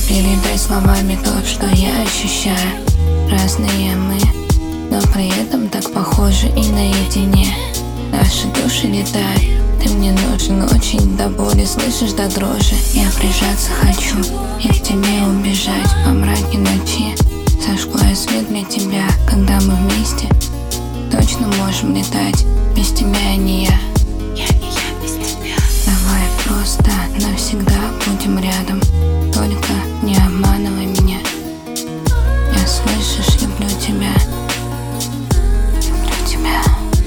передать словами то, что я ощущаю. Разные мы, но при этом так похожи и наедине. Наши души летают. Ты мне нужен очень до боли, слышишь, до дрожи. Я прижаться хочу и к тебе убежать. Во мраке ночи зажгу я свет для тебя. Когда мы вместе, точно можем летать. Без тебя не я. Давай просто навсегда будем рядом. Только не обманывай меня. Я, слышишь, люблю тебя. Люблю тебя.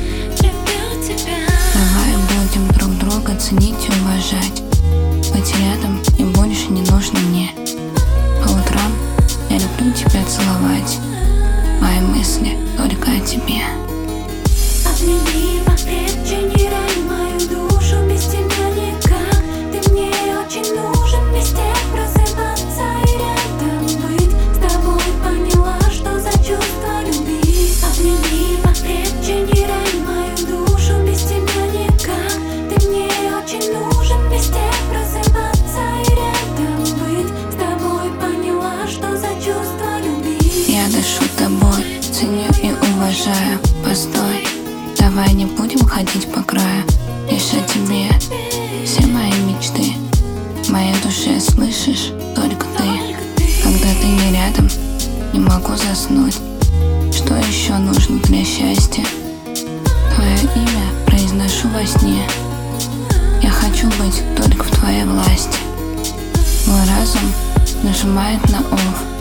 Давай будем друг друга ценить и уважать. Быть рядом и больше не нужно мне. По утрам я люблю тебя целовать. Мои мысли только о тебе. Обними покрепче, не рани мою душу. Без тебя никак. Ты мне очень нужен. Везде просыпаться и рядом быть. С тобой поняла, что за чувство любить. Обними покрепче, не рани мою душу. Без тебя никак. Ты мне очень нужен. Везде просыпаться и рядом быть. С тобой поняла, что за чувство любить. Я дышу тобой, ценю и уважаю. Постой, давай не будем ходить по краю. Лишь о тебе все мои мечты. В моей душе слышишь только ты. Когда ты не рядом, не могу заснуть. Что еще нужно для счастья? Твое имя произношу во сне. Я хочу быть только в твоей власти. Мой разум нажимает на off.